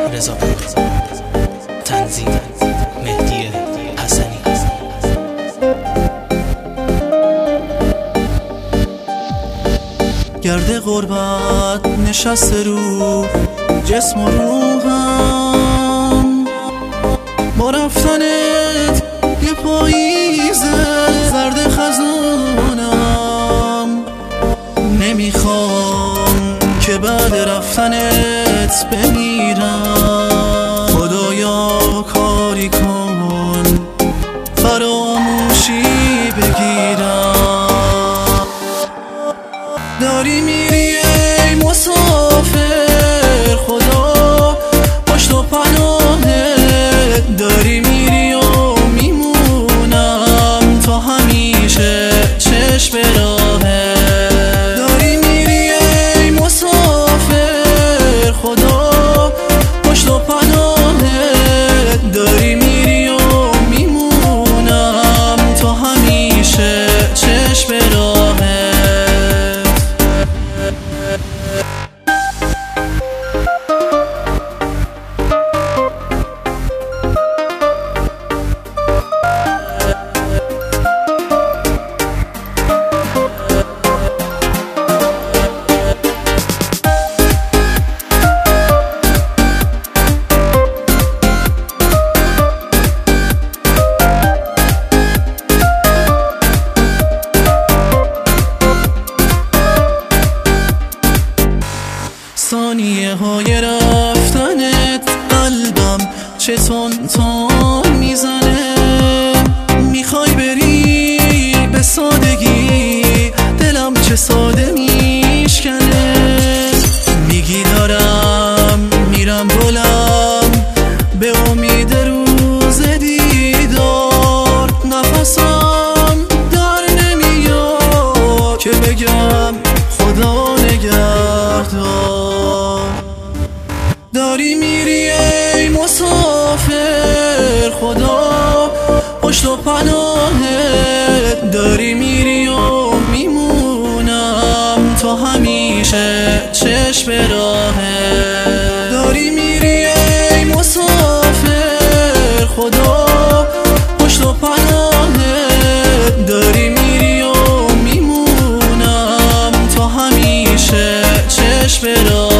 رضاپور. تنظیم مهدی حسنی. گرد غربت نشسته رو جسم و روحم، با رفتنت یه پاییز زرد خزونم. نمیخوام که بعد رفتنت بمیرم، خدایا کاری کن فراموشی بگیرم. داری میری ای مسافر، خدا پشت و پناهت. داری میری و میمونم تا همیشه چشم راهت. داری میری ای مسافر، خدا پشت و پناهت. داری میری و میمونم تا همیشه چشم راهت. ثانیه های رفتنت قلبم چه تون میزنه. میخوای بری به سادگی، دلم چه ساده میشکنه. میگی دارم میرم بلند به امید روز دیدار. نفسم در نمیاد که بگم خدا نگهدار. داری میری ای مسافر، خدا پشت و پناهت. داری میری و میمونم تا همیشه چشم راهت. داری میری ای مسافر، خدا پشت و پناهت. داری میری و میمونم تا همیشه چشم راهت.